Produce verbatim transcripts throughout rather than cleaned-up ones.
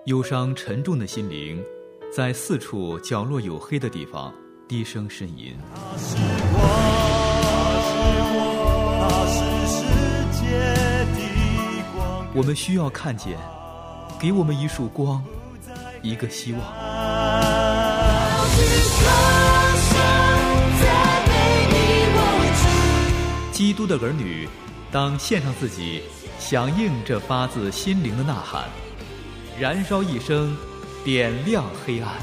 忧伤沉重的心灵在四处角落有黑的地方低声呻吟。 他是我，他是世界的光。 我们需要看见，给我们一束光，一个希望。基督的儿女当献上自己，响应这发自心灵的呐喊，燃烧一生，点亮黑暗。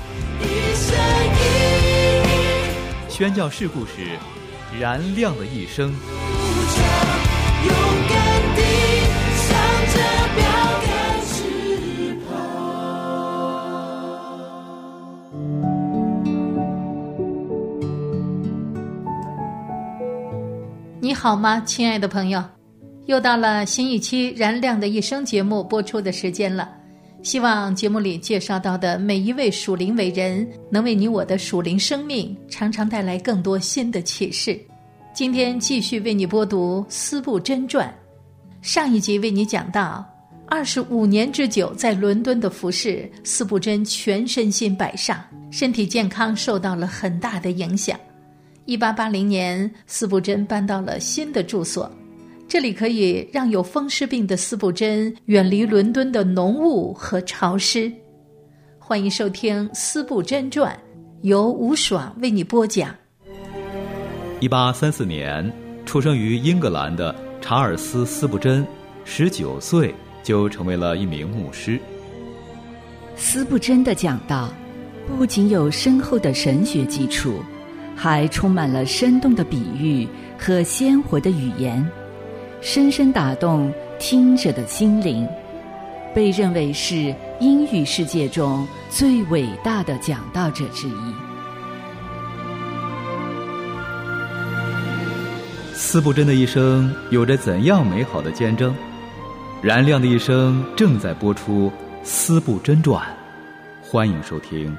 宣教士故事，燃亮的一生。 勇敢地向着标杆直跑。 你好吗，亲爱的朋友？又到了新一期《燃亮的一生》节目播出的时间了。希望节目里介绍到的每一位属灵伟人，能为你我的属灵生命常常带来更多新的启示。今天继续为你播读司布真传。上一集为你讲到，二十五年之久在伦敦的服侍，司布真全身心摆上，身体健康受到了很大的影响。一八八零年，司布真搬到了新的住所，这里可以让有风湿病的司布真远离伦敦的浓雾和潮湿。欢迎收听《司布真传》，由吴爽为你播讲。 一八三四年，出生于英格兰的查尔斯·司布真，十九岁就成为了一名牧师。 司布真的讲道不仅有深厚的神学基础，还充满了生动的比喻和鲜活的语言，深深打动听者的心灵，被认为是英语世界中最伟大的讲道者之一。 司布真的一生有着怎样美好的见证？燃亮的一生正在播出《司布真传》，欢迎收听。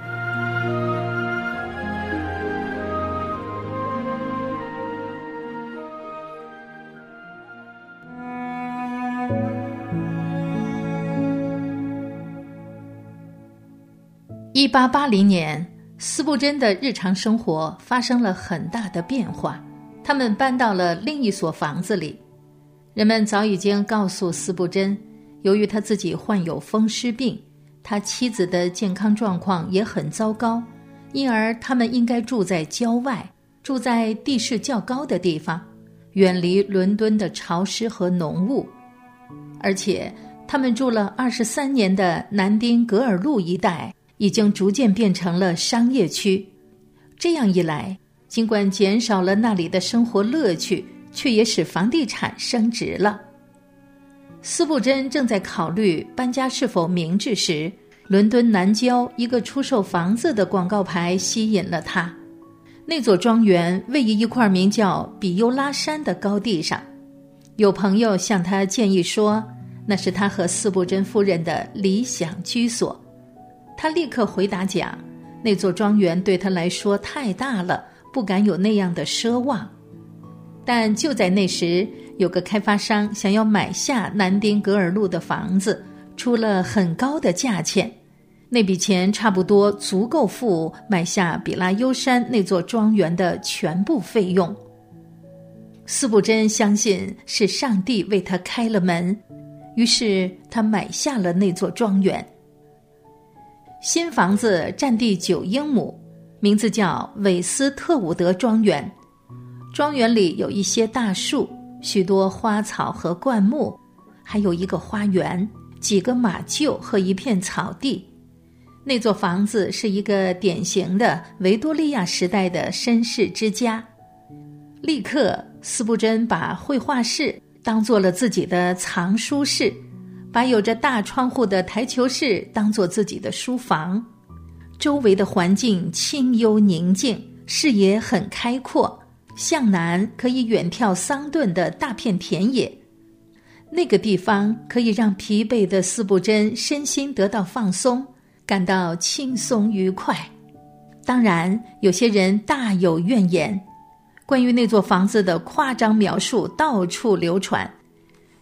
一八八零年，司布真的日常生活发生了很大的变化，他们搬到了另一所房子里。人们早已经告诉司布真，由于他自己患有风湿病，他妻子的健康状况也很糟糕，因而他们应该住在郊外，住在地势较高的地方，远离伦敦的潮湿和浓雾。而且他们住了二十三年的南丁格尔路一带已经逐渐变成了商业区。这样一来，尽管减少了那里的生活乐趣，却也使房地产升值了。司布真正在考虑搬家是否明智时，伦敦南郊一个出售房子的广告牌吸引了他。那座庄园位于一块名叫比尤拉山的高地上，有朋友向他建议说，那是他和司布真夫人的理想居所。他立刻回答讲，那座庄园对他来说太大了，不敢有那样的奢望。但就在那时，有个开发商想要买下南丁格尔路的房子，出了很高的价钱，那笔钱差不多足够付买下比拉优山那座庄园的全部费用。司布真相信是上帝为他开了门，于是他买下了那座庄园。新房子占地九英亩，名字叫韦斯特伍德庄园。庄园里有一些大树，许多花草和灌木，还有一个花园，几个马厩和一片草地。那座房子是一个典型的维多利亚时代的绅士之家。立刻，司布真把绘画室当做了自己的藏书室，把有着大窗户的台球室当作自己的书房。周围的环境清幽宁静，视野很开阔，向南可以远眺桑顿的大片田野。那个地方可以让疲惫的司布真身心得到放松，感到轻松愉快。当然，有些人大有怨言，关于那座房子的夸张描述到处流传。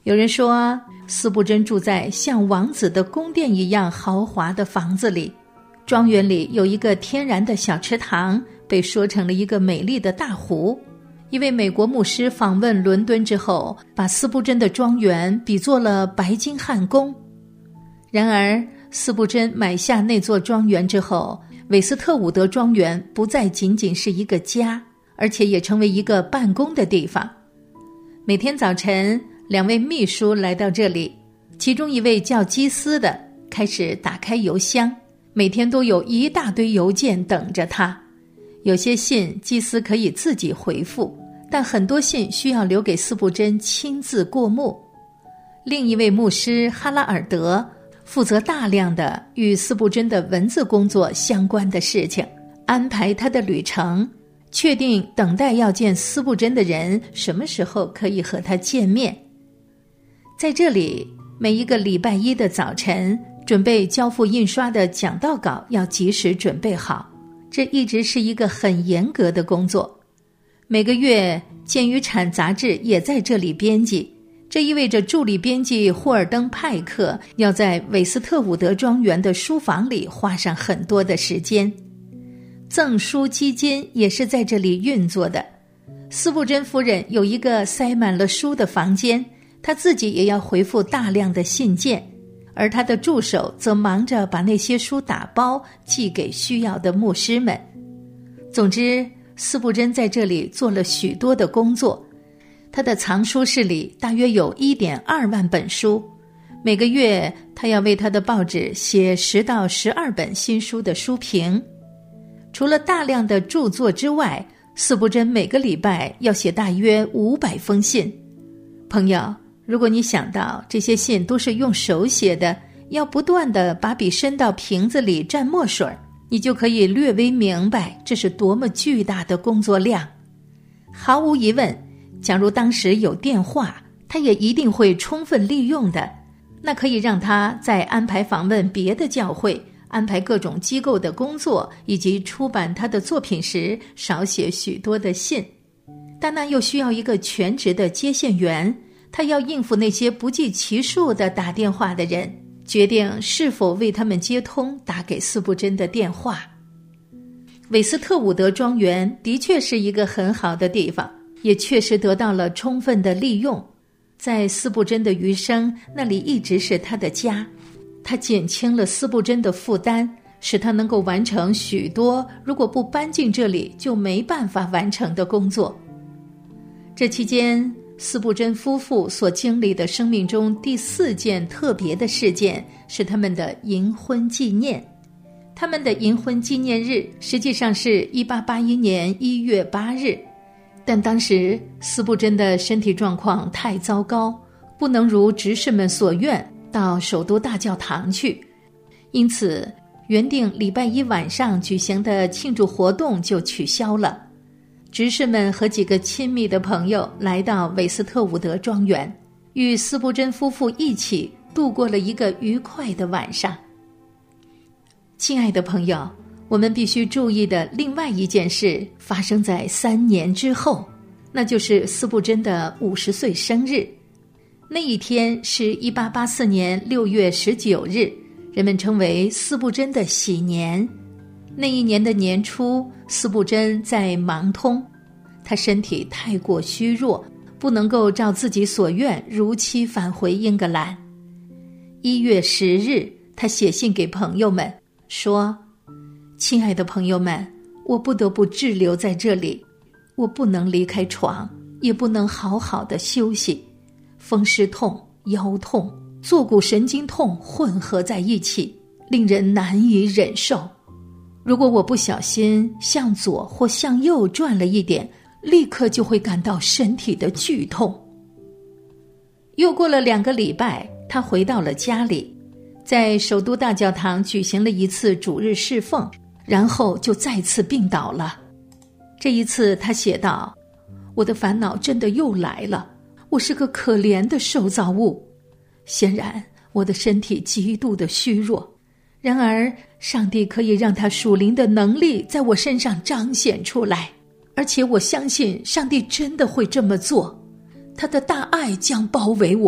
有人说，司布真住在像王子的宫殿一样豪华的房子里，庄园里有一个天然的小池塘，被说成了一个美丽的大湖。一位美国牧师访问伦敦之后，把司布真的庄园比作了白金汉宫。然而，司布真买下那座庄园之后，韦斯特伍德庄园不再仅仅是一个家，而且也成为一个办公的地方。每天早晨，两位秘书来到这里，其中一位叫基斯的开始打开邮箱，每天都有一大堆邮件等着他。有些信基斯可以自己回复，但很多信需要留给司布真亲自过目。另一位牧师哈拉尔德负责大量的与司布真的文字工作相关的事情，安排他的旅程，确定等待要见司布真的人什么时候可以和他见面。在这里，每一个礼拜一的早晨，准备交付印刷的讲道稿要及时准备好，这一直是一个很严格的工作。每个月，鉴于产杂志也在这里编辑，这意味着助理编辑霍尔登派克要在韦斯特伍德庄园的书房里花上很多的时间。赠书基金也是在这里运作的。司布真夫人有一个塞满了书的房间，她自己也要回复大量的信件，而她的助手则忙着把那些书打包寄给需要的牧师们。总之，司布真在这里做了许多的工作。他的藏书室里大约有 一点二万本书，每个月他要为他的报纸写十到十二本新书的书评。除了大量的著作之外，司布真每个礼拜要写大约五百封信。朋友，如果你想到这些信都是用手写的，要不断地把笔伸到瓶子里蘸墨水，你就可以略微明白这是多么巨大的工作量。毫无疑问，假如当时有电话，他也一定会充分利用的，那可以让他在安排访问别的教会，安排各种机构的工作，以及出版他的作品时少写许多的信。但那又需要一个全职的接线员，他要应付那些不计其数的打电话的人，决定是否为他们接通打给司布真的电话。韦斯特伍德庄园的确是一个很好的地方，也确实得到了充分的利用。在司布真的余生，那里一直是他的家。他减轻了司布真的负担，使他能够完成许多如果不搬进这里就没办法完成的工作。这期间，司布真夫妇所经历的生命中第四件特别的事件是他们的银婚纪念。他们的银婚纪念日实际上是一八八一年一月八日，但当时司布真的身体状况太糟糕，不能如执事们所愿到首都大教堂去，因此原定礼拜一晚上举行的庆祝活动就取消了。执事们和几个亲密的朋友来到韦斯特伍德庄园，与司布真夫妇一起度过了一个愉快的晚上。亲爱的朋友，我们必须注意的另外一件事发生在三年之后，那就是司布真的五十岁生日。那一天是一八八四年六月十九日，人们称为司布真的喜年。那一年的年初，司布真在芒通，他身体太过虚弱，不能够照自己所愿如期返回英格兰。一月十日，他写信给朋友们说，亲爱的朋友们，我不得不滞留在这里，我不能离开床，也不能好好的休息。风湿痛、腰痛、坐骨神经痛混合在一起，令人难以忍受。如果我不小心向左或向右转了一点，立刻就会感到身体的剧痛。又过了两个礼拜，他回到了家里，在首都大教堂举行了一次主日侍奉，然后就再次病倒了。这一次他写道，我的烦恼真的又来了，我是个可怜的受造物。显然我的身体极度的虚弱，然而上帝可以让他属灵的能力在我身上彰显出来，而且我相信上帝真的会这么做。他的大爱将包围我，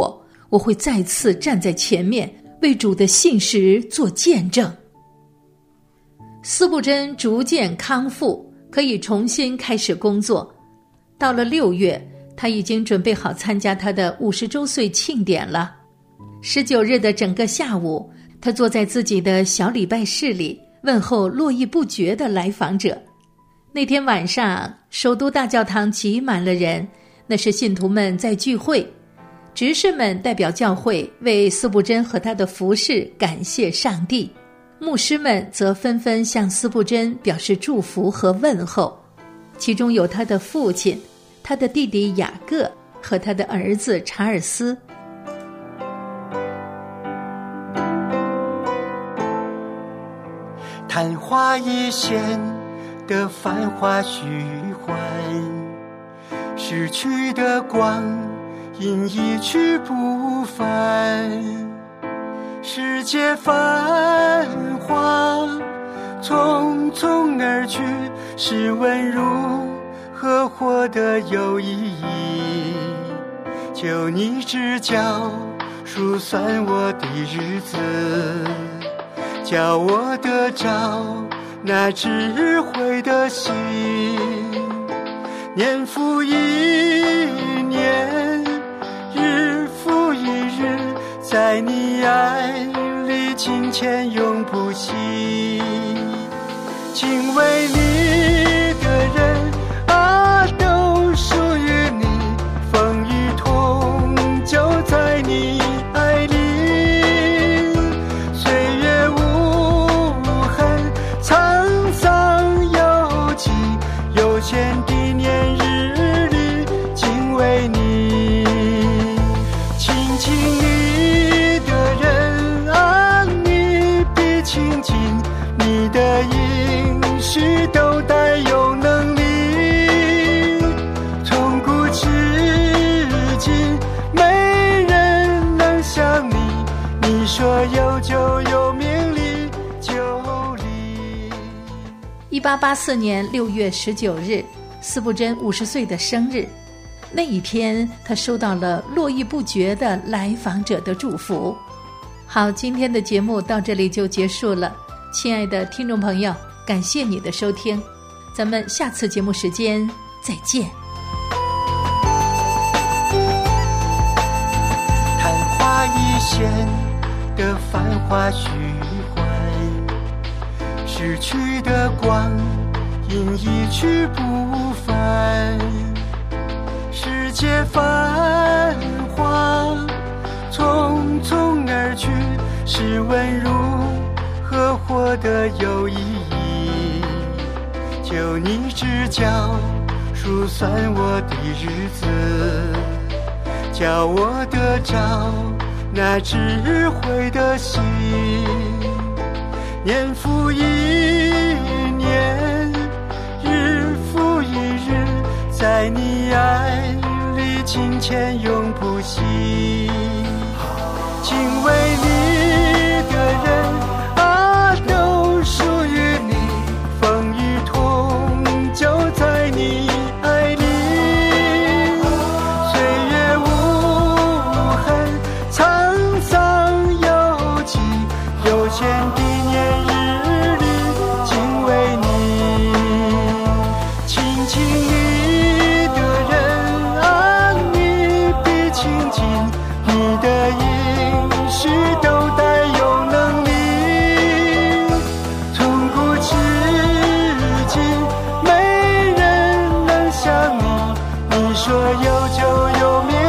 我会再次站在前面，为主的信实做见证。司布真逐渐康复，可以重新开始工作。到了六月，他已经准备好参加他的五十周岁庆典了。十九日的整个下午，他坐在自己的小礼拜室里，问候络绎不绝的来访者。那天晚上，首都大教堂挤满了人，那是信徒们在聚会。执事们代表教会为司布真和他的服事感谢上帝，牧师们则纷纷向司布真表示祝福和问候，其中有他的父亲、他的弟弟雅各和他的儿子查尔斯。 昙花一现的繁华虚幻，逝去的光因一去不返。世界繁华匆匆而去，试问如何活得有意义？求你指教数算我的日子，叫我得着那智慧的心。年复一年，日复一日，在你爱里金钱永不息。敬畏你的人啊，都属于你，风雨痛就在你爱里。岁月无痕，沧桑有际，有限的年日里敬畏你。亲近你的人啊，你必亲近，你的应许都带有能力。从古至今没人能像你，你说有就有，命里就理。 一八八四年六月十九日，司布真五十岁的生日。那一天，他收到了络绎不绝的来访者的祝福。好，今天的节目到这里就结束了。亲爱的听众朋友，感谢你的收听，咱们下次节目时间再见。 昙花一现的繁华虚幻，逝去的光因一去不返。世界繁华匆匆而去，试问如何活得有意义？求你指教数算我的日子，叫我得着那智慧的心。年复一年，日复一日，在你爱里金钱永不息。敬畏你的人啊，都属于你，风雨痛就在你爱里。岁月无痕，沧桑有际，有限的年日里敬畏你。亲近你的人啊，你必亲近，你的应许都带有能力。从古至今没人能像你，你说有就有，命